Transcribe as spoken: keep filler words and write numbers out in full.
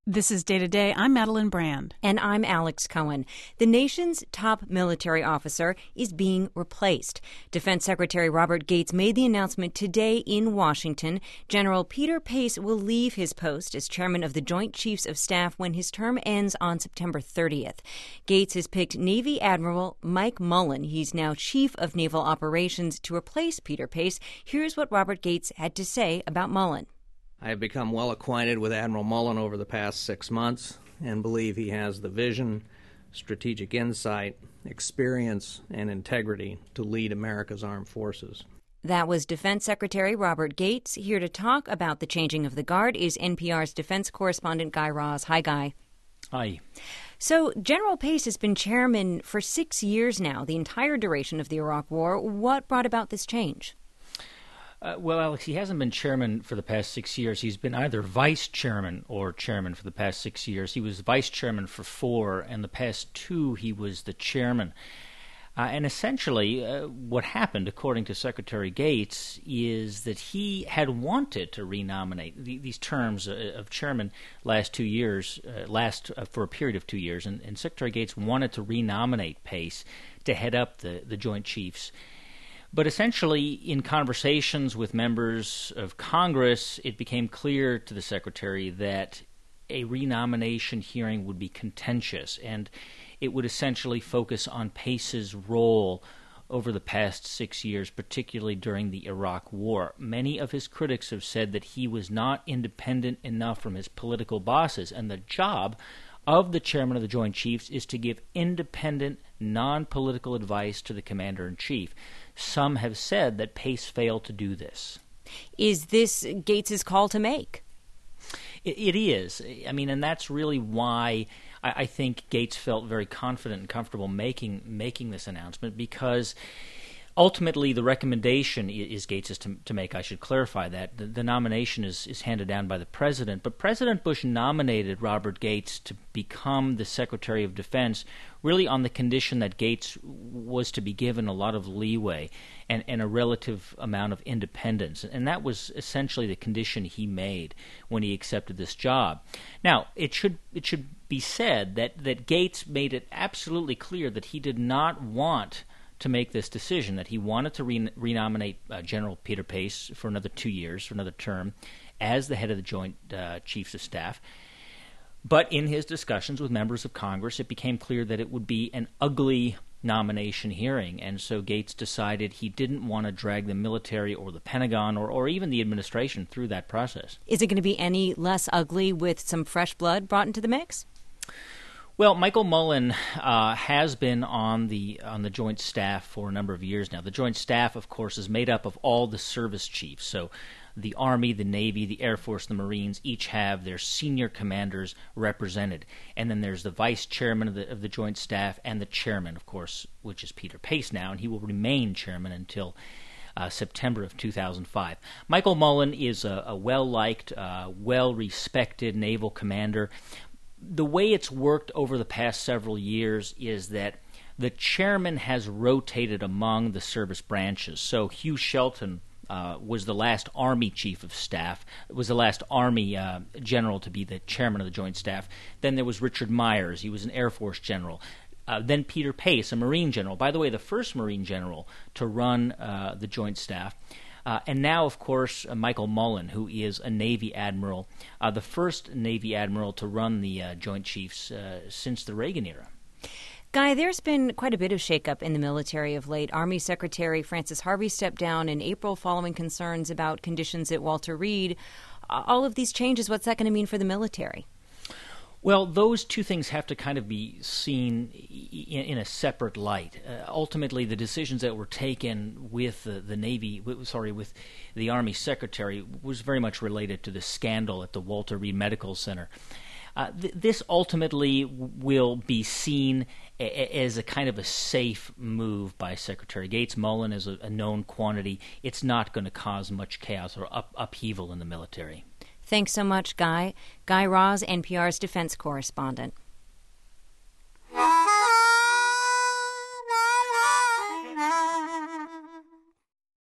This is Day to Day. I'm Madeline Brand. And I'm Alex Cohen. The nation's top military officer is being replaced. Defense Secretary Robert Gates made the announcement today in Washington. General Peter Pace will leave his post as chairman of the Joint Chiefs of Staff when his term ends on September thirtieth. Gates has picked Navy Admiral Mike Mullen. He's now Chief of Naval Operations to replace Peter Pace. Here's what Robert Gates had to say about Mullen. I have become well acquainted with Admiral Mullen over the past six months and believe he has the vision, strategic insight, experience, and integrity to lead America's armed forces. That was Defense Secretary Robert Gates. Here to talk about the changing of the guard is N P R's defense correspondent Guy Raz. Hi, Guy. Hi. So General Pace has been chairman for six years now, the entire duration of the Iraq War. What brought about this change? Uh, well, Alex, he hasn't been chairman for the past six years. He's been either vice chairman or chairman for the past six years. He was vice chairman for four, and the past two he was the chairman. Uh, and essentially, uh, what happened, according to Secretary Gates, is that he had wanted to renominate the, these terms uh, of chairman last two years, uh, last uh, for a period of two years, and, and Secretary Gates wanted to renominate Pace to head up the, the Joint Chiefs. But essentially, in conversations with members of Congress, it became clear to the Secretary that a renomination hearing would be contentious, and it would essentially focus on Pace's role over the past six years, particularly during the Iraq War. Many of his critics have said that he was not independent enough from his political bosses, and the job of the chairman of the Joint Chiefs is to give independent, non-political advice to the commander-in-chief. Some have said that Pace failed to do this. Is this Gates's call to make? It, it is. I mean, and that's really why I, I think Gates felt very confident and comfortable making making this announcement, because ultimately the recommendation is Gates's to, to make. I should clarify that. The, the nomination is, is handed down by the president, but President Bush nominated Robert Gates to become the Secretary of Defense really on the condition that Gates was to be given a lot of leeway and, and a relative amount of independence. And that was essentially the condition he made when he accepted this job. Now, it should it should be said that, that Gates made it absolutely clear that he did not want to make this decision, that he wanted to re- renominate uh, General Peter Pace for another two years, for another term, as the head of the Joint uh, Chiefs of Staff. But in his discussions with members of Congress, it became clear that it would be an ugly nomination hearing, and so Gates decided he didn't want to drag the military or the Pentagon or, or even the administration through that process. Is it going to be any less ugly with some fresh blood brought into the mix? Well, Michael Mullen uh, has been on the on the Joint Staff for a number of years now. The Joint Staff, of course, is made up of all the service chiefs. So the Army, the Navy, the Air Force, the Marines each have their senior commanders represented. And then there's the vice chairman of the, of the Joint Staff and the chairman, of course, which is Peter Pace now, and he will remain chairman until Uh, September of two thousand five. Michael Mullen is a, a well-liked, uh, well-respected naval commander. The way it's worked over the past several years is that the chairman has rotated among the service branches. So Hugh Shelton uh, was the last Army Chief of Staff, was the last Army uh, general to be the chairman of the Joint Staff. Then there was Richard Myers. He was an Air Force general. Uh, then Peter Pace, a Marine general. By the way, the first Marine general to run uh, the Joint Staff. Uh, and now, of course, uh, Michael Mullen, who is a Navy admiral, uh, the first Navy admiral to run the uh, Joint Chiefs uh, since the Reagan era. Guy, there's been quite a bit of shakeup in the military of late. Army Secretary Francis Harvey stepped down in April following concerns about conditions at Walter Reed. All of these changes, what's that going to mean for the military? Well, those two things have to kind of be seen in, in a separate light. Uh, ultimately, the decisions that were taken with the, the Navy, with, sorry, with the Army Secretary was very much related to the scandal at the Walter Reed Medical Center. Uh, th- this ultimately will be seen a- a- as a kind of a safe move by Secretary Gates. Mullen is a, a known quantity. It's not going to cause much chaos or up- upheaval in the military. Thanks so much, Guy. Guy Raz, N P R's defense correspondent.